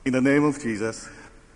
In the name of Jesus.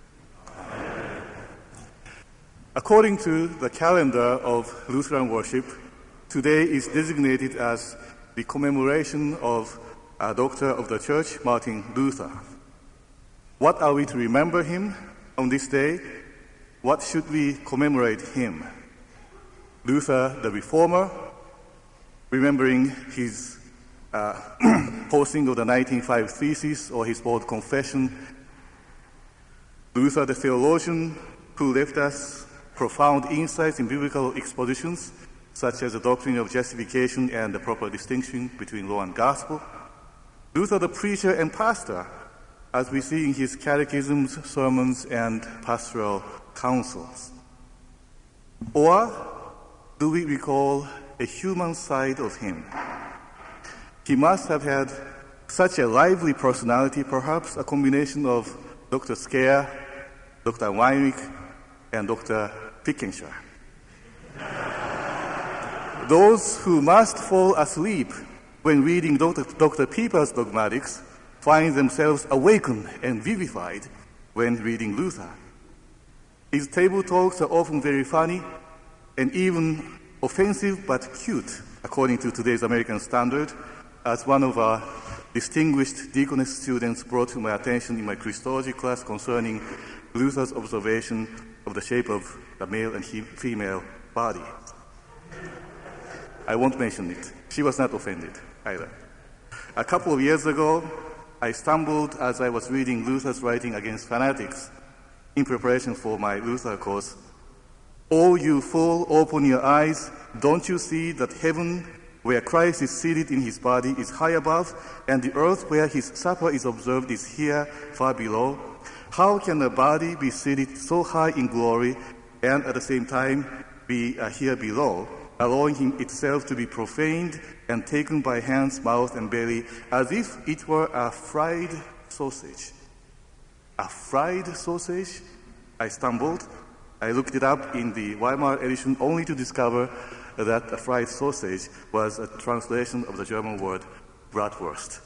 According to the calendar of Lutheran worship, today is designated as the commemoration of a doctor of the Church, Martin Luther. What are we to remember him on this day? What should we commemorate him? Luther, the Reformer, remembering his posting of the 1905 Thesis or his bold confession. Luther, the theologian, who left us profound insights in biblical expositions, such as the doctrine of justification and the proper distinction between law and gospel. Luther, the preacher and pastor, as we see in his catechisms, sermons, and pastoral counsels. Or do we recall a human side of him? He must have had such a lively personality, perhaps a combination of Dr. Skeer, Dr. Weinrich, and Dr. Pickenshaw. Those who must fall asleep when reading Dr. Pieper's dogmatics find themselves awakened and vivified when reading Luther. His table talks are often very funny and even offensive but cute, according to today's American standard, as one of our distinguished deaconess students brought to my attention in my Christology class concerning Luther's observation of the shape of the male and female body. I won't mention it. She was not offended either. A couple of years ago, I stumbled as I was reading Luther's writing against fanatics in preparation for my Luther course. "Oh, you fool, open your eyes. Don't you see that heaven, where Christ is seated in his body, is high above, and the earth where his supper is observed is here far below? How can a body be seated so high in glory and at the same time be here below, allowing him itself to be profaned and taken by hands, mouth, and belly, as if it were a fried sausage?" A fried sausage? I stumbled. I looked it up in the Weimar edition only to discover that a fried sausage was a translation of the German word Bratwurst.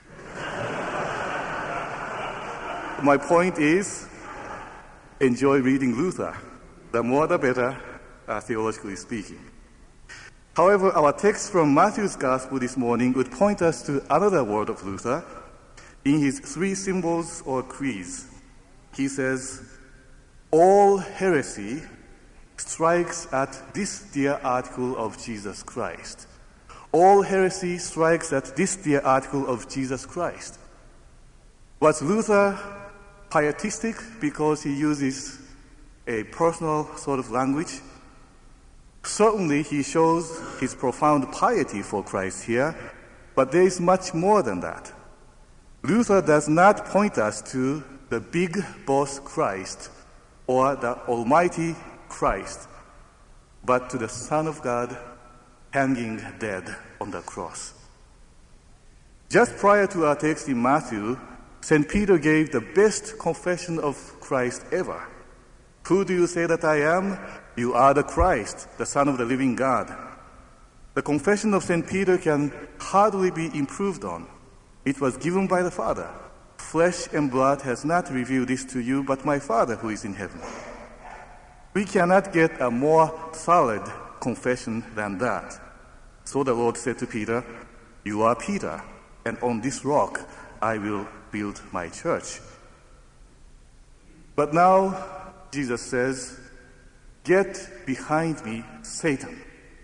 My point is, enjoy reading Luther. The more the better, theologically speaking. However, our text from Matthew's Gospel this morning would point us to another word of Luther in his three symbols or creeds. He says, "All heresy strikes at this dear article of Jesus Christ." All heresy strikes at this dear article of Jesus Christ. Was Luther pietistic because he uses a personal sort of language? Certainly he shows his profound piety for Christ here, but there is much more than that. Luther does not point us to the big boss Christ or the almighty Christ, but to the Son of God hanging dead on the cross. Just prior to our text in Matthew, St. Peter gave the best confession of Christ ever. "Who do you say that I am? You are the Christ, the Son of the living God." The confession of St. Peter can hardly be improved on. It was given by the Father. "Flesh and blood has not revealed this to you, but my Father who is in heaven." We cannot get a more solid confession than that. So the Lord said to Peter, "You are Peter, and on this rock I will build my church." But now Jesus says, "Get behind me, Satan."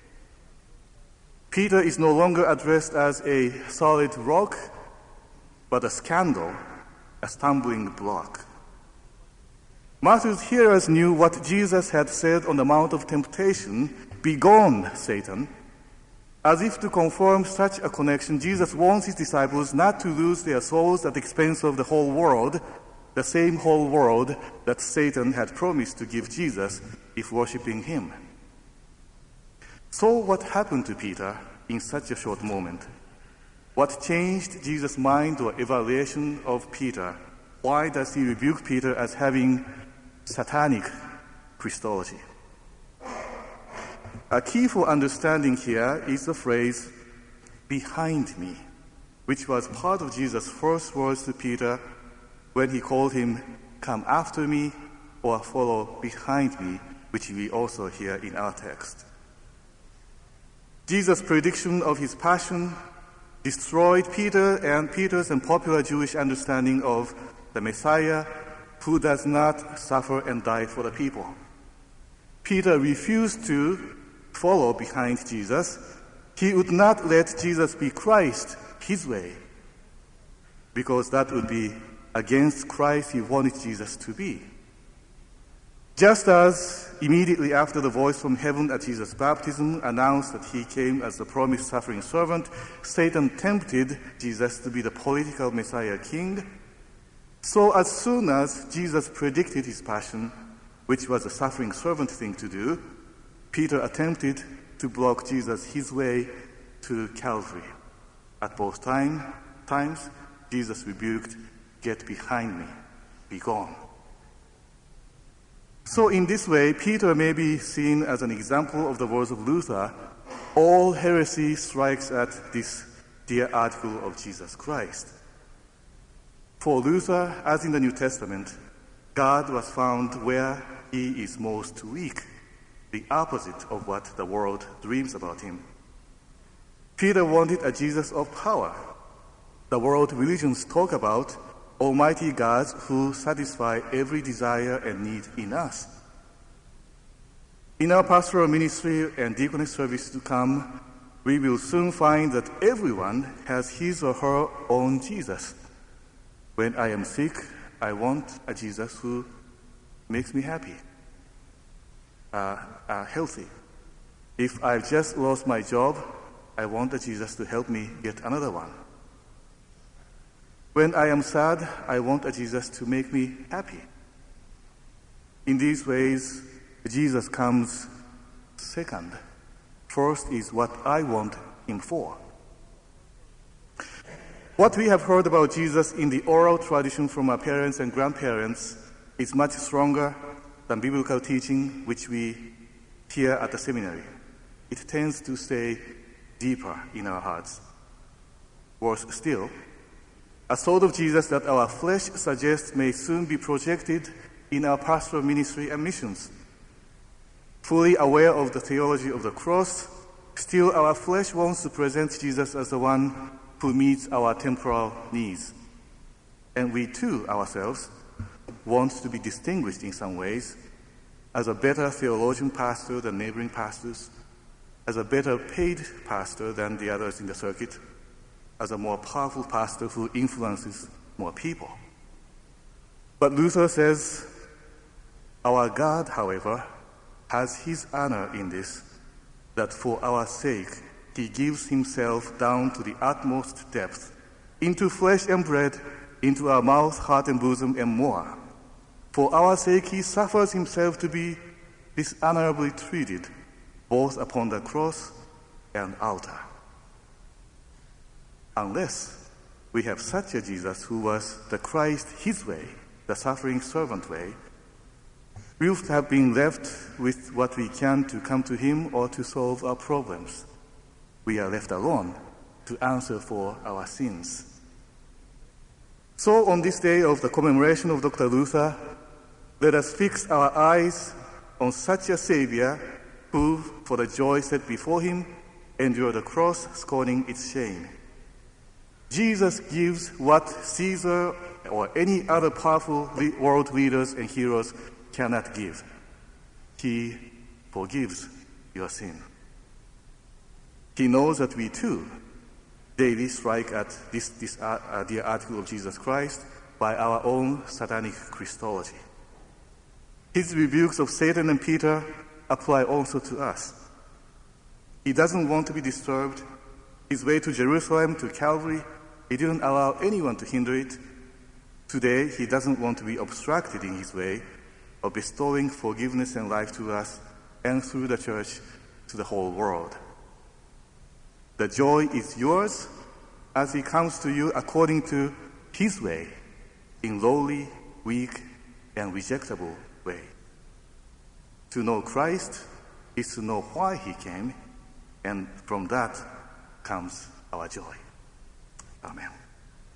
Peter is no longer addressed as a solid rock, but a scandal, a stumbling block. Matthew's hearers knew what Jesus had said on the Mount of Temptation, "Begone, Satan." As if to confirm such a connection, Jesus warns his disciples not to lose their souls at the expense of the whole world, the same whole world that Satan had promised to give Jesus if worshiping him. So what happened to Peter in such a short moment? What changed Jesus' mind or evaluation of Peter? Why does he rebuke Peter as having satanic Christology? A key for understanding here is the phrase, "behind me," which was part of Jesus' first words to Peter when he called him, "Come after me," or "Follow behind me," which we also hear in our text. Jesus' prediction of his passion destroyed Peter and Peter's unpopular Jewish understanding of the Messiah who does not suffer and die for the people. Peter refused to follow behind Jesus. He would not let Jesus be Christ his way, because that would be against Christ he wanted Jesus to be. Just as immediately after the voice from heaven at Jesus' baptism announced that he came as the promised suffering servant, Satan tempted Jesus to be the political Messiah king. So as soon as Jesus predicted his passion, which was a suffering servant thing to do, Peter attempted to block Jesus his way to Calvary. At both times, Jesus rebuked, "Get behind me, be gone." So in this way, Peter may be seen as an example of the words of Luther, "All heresy strikes at this dear article of Jesus Christ." For Luther, as in the New Testament, God was found where he is most weak, the opposite of what the world dreams about him. Peter wanted a Jesus of power. The world religions talk about almighty gods who satisfy every desire and need in us. In our pastoral ministry and deaconess service to come, we will soon find that everyone has his or her own Jesus. When I am sick, I want a Jesus who makes me happy, healthy. If I've just lost my job, I want a Jesus to help me get another one. When I am sad, I want a Jesus to make me happy. In these ways, Jesus comes second. First is what I want him for. What we have heard about Jesus in the oral tradition from our parents and grandparents is much stronger than biblical teaching which we hear at the seminary. It tends to stay deeper in our hearts. Worse still, a sort of Jesus that our flesh suggests may soon be projected in our pastoral ministry and missions. Fully aware of the theology of the cross, still our flesh wants to present Jesus as the one who meets our temporal needs. And we too, ourselves, want to be distinguished in some ways as a better theologian pastor than neighboring pastors, as a better paid pastor than the others in the circuit, as a more powerful pastor who influences more people. But Luther says, our God, however, has his honor in this, that for our sake he gives himself down to the utmost depth, into flesh and blood, into our mouth, heart, and bosom, and more. For our sake he suffers himself to be dishonorably treated, both upon the cross and altar. Unless we have such a Jesus who was the Christ his way, the suffering servant way, we would have been left with what we can to come to him or to solve our problems. We are left alone to answer for our sins. So on this day of the commemoration of Dr. Luther, let us fix our eyes on such a Savior who, for the joy set before him, endured the cross, scorning its shame. Jesus gives what Caesar or any other powerful world leaders and heroes cannot give. He forgives your sin. He knows that we too daily strike at the article of Jesus Christ by our own satanic Christology. His rebukes of Satan and Peter apply also to us. He doesn't want to be disturbed. His way to Jerusalem, to Calvary, he didn't allow anyone to hinder it. Today, he doesn't want to be obstructed in his way of bestowing forgiveness and life to us and through the church to the whole world. The joy is yours as he comes to you according to his way, in lowly, weak, and rejectable way. To know Christ is to know why he came, and from that comes our joy. Amen.